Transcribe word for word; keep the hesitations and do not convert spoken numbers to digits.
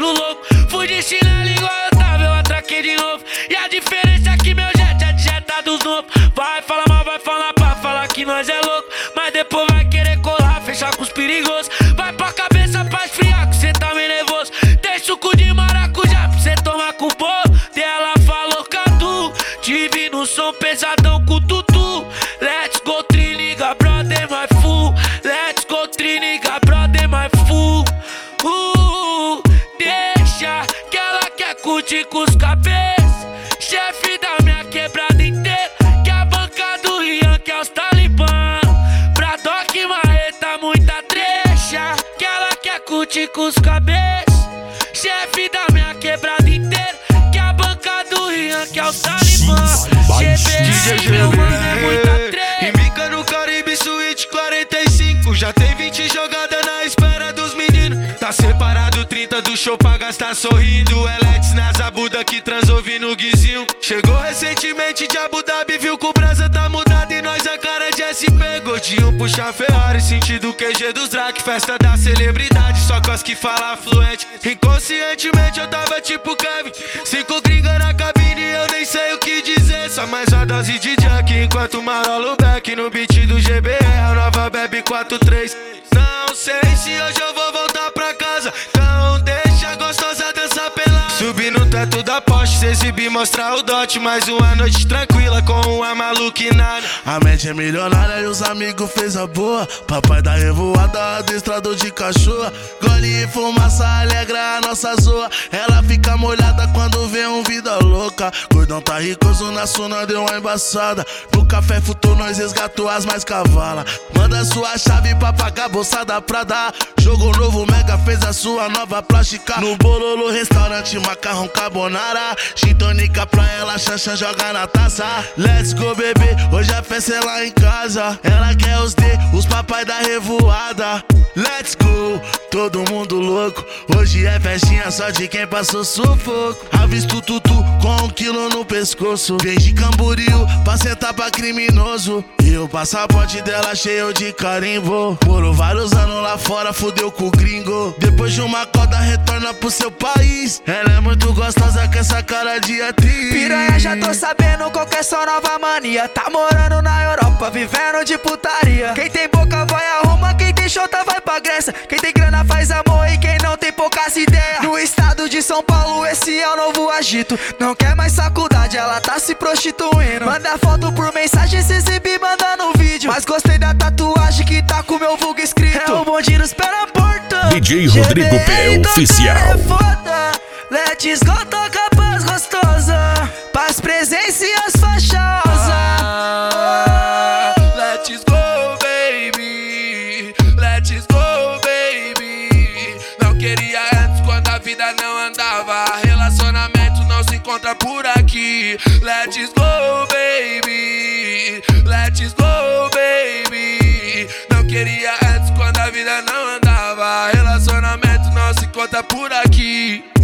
bagulho louco. Fui de chinelo igual eu tava, eu atraquei de novo. E a diferença é que meu jet é de jeta dos novos. Vai falar mal, vai falar pra falar que nós é louco. Mas depois vai querer colar, fechar com os perigosos. Vai pra cabeça pra esfriar, que cê tá meio nervoso. Tem suco de maracujá pra cê tomar com o bolo. E ela falou Cadu, te vi no som pesadão com o tutu. Let's go triniga, brother, my fool. Let's go triniga, brother, my fool. Uh, deixa que ela quer curtir com os cabeças. Chefe da minha quebrada inteira, que a banca do Rian, que é os talibã. Pra Doc Marreta, muita trecha, que ela quer curtir com os cabeças. Chefe da minha quebrada inteira, que a banca do Rian, que é os talibã. G B, meu mano, é muita trecha. Embica no Caribe Suite quarenta e cinco. Já tem vinte jogadas na espera dos meninos. Tá separado trinta do show pra gastar sorrindo. Elex nas abuda que transou no guizinho. Chegou recentemente de Abu Dhabi, viu que o brasa tá mudado e nós a cara de S P. Gordinho puxa Ferrari, sentido Q G dos Drac. Festa da celebridade, só cos que fala fluente. Inconscientemente eu tava tipo Kevin. Cinco gringas na cabine, eu nem sei o que dizer. Só mais uma dose de Jack, enquanto marolo back no beat do G B R, a nova Bebe quatro três. Não sei se hoje eu vou voltar pra casa, então deixa a gostosa dançar pelada. Subir no teto da Porsche, se exibir, mostrar o dote. Mais uma noite tranquila com uma maluquinada. A mente é milionária e os amigos fez a boa. Papai da revoada, adestrador de cachorro. Gole e fumaça alegra a nossa zoa. Ela fica molhada quando vê um vida louca. Gordão tá ricoso na suna, deu uma embaçada. No café futou, nós resgatou as mais cavala. Manda sua chave pra pagar bolsada pra dar. Jogo novo, Mega fez a sua nova plástica. No Bololo restaurante, macarrão carbonara. Gin tônica pra ela, Xanxan joga na taça. Let's go, bebê, hoje a festa é lá em casa. Ela quer os D, os papai da revoada. Let's go, todo mundo louco. Hoje é festinha só de quem passou sufoco. Avisto tutu com um quilo no pescoço. Vem de Camboriú pra sentar pra criminoso. E o passaporte dela cheio de carimbo. Morou vários anos lá fora, fudeu com o gringo. Depois de uma coda retorna pro seu país. Ela é muito gostosa com essa cara de atriz. Piranha, já tô sabendo qual que é sua nova mania. Tá morando na Europa, vivendo de putaria. Quem tem boca vai a Roma, quem tem chota vai pra Grécia. Quem tem grana faz amor e quem não tem poucas ideias. No estado de São Paulo esse é o novo agito. Não quer mais faculdade, ela tá se prostituindo. Manda foto por mensagem, se exibir, manda no vídeo. Mas gostei da tatuagem que tá com meu vulgo escrito. É o bonde nos pé na porta. D J Rodrigo P oficial. É foda. Let's go, toca paz gostosa. Paz, presença e as faixosas. Ah, let's go, baby. Let's go, baby. Não queria antes quando a vida não andava. Relacionamento não se encontra por aqui. Let's go, baby. Let's go, baby. Não queria antes quando a vida não andava. Relacionamento não se encontra por aqui.